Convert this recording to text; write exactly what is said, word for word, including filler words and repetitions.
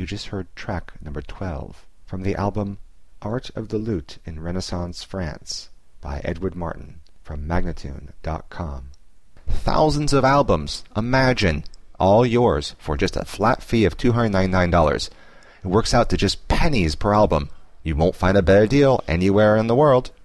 You just heard track number twelve from the album Art of the Lute in Renaissance France by Edward Martin from Magnatune dot com. Thousands of albums, imagine, all yours for just a flat fee of two hundred ninety-nine dollars. It works out to just pennies per album. You won't find a better deal anywhere in the world.